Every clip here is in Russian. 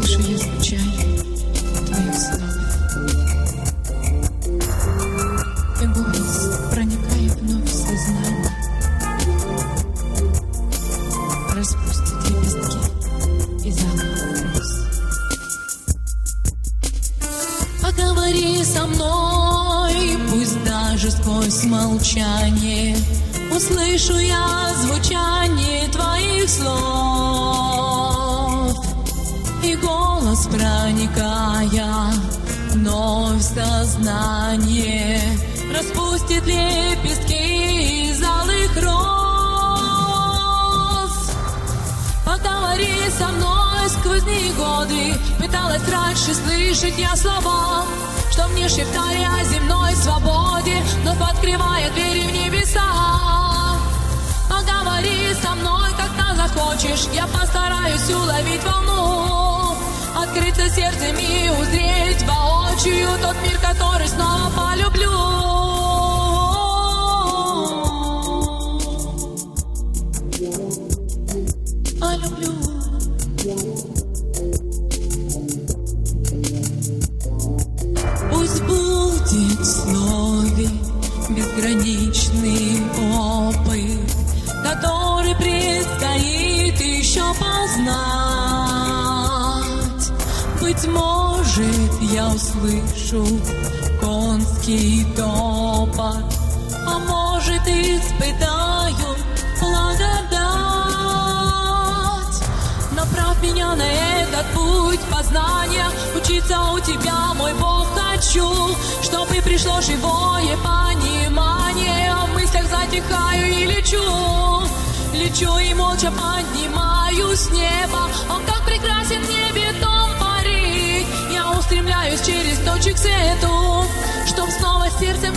Слышу я звучание твоих слов, и голос проникает вновь в сознание, распустит лепестки и запах роз. Поговори со мной, пусть даже сквозь молчание услышу я звучание твоих слов, и голос, проникая вновь в сознание, распустит лепестки из алых роз. Поговори со мной сквозь дни и годы, пыталась раньше слышать я слова, что мне шептали о земной свободе, но открывая двери в небеса. Поговори со мной, когда захочешь, я постараюсь уловить волну, открыться сердцем и узреть воочию тот мир, который снова полюблю. Полюблю. Пусть будет в слове безграничный опыт, который предстоит еще познать. Быть может, я услышу конский топот, а может, испытаю благодать. Направь меня на этот путь познания, учиться у тебя, мой Бог, хочу, чтобы пришло живое понимание. В мыслях затихаю и лечу, лечу и молча поднимаюсь с неба. Он как прекрасен в небе том парит. Я устремляюсь через точек к свету, чтоб снова сердцем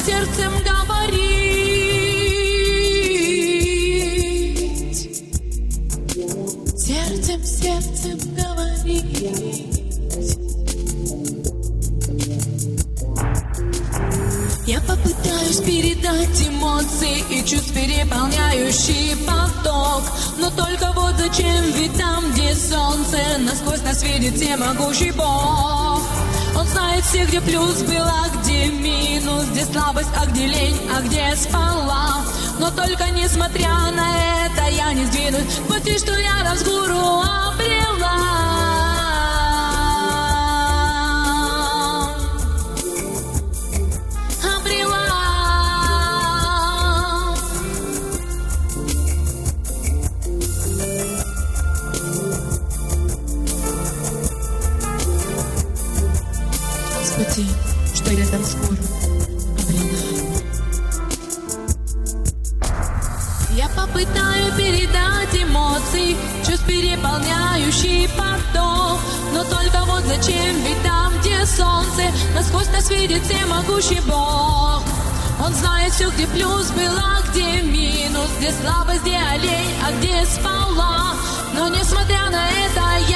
говорить. Сердцем говорить. Я попытаюсь передать эмоции и чувств переполняющий поток, но только вот зачем, ведь там, где солнце, насквозь нас видит всемогущий Бог. Он знает все, где плюс был, а где минус, где слабость, а где лень, а где спала. Но только несмотря на это я не сдвинусь к пути, что рядом с гуру обрела. Пути, что рядом с гуру обрела. Я попытаюсь передать эмоции, чувств переполняющий поток, но только вот зачем, ведь там, где солнце, насквозь нас видит всемогущий Бог. Он знает все, где плюс был, а где минус, где слабость, где олень, а где спала. Но несмотря на это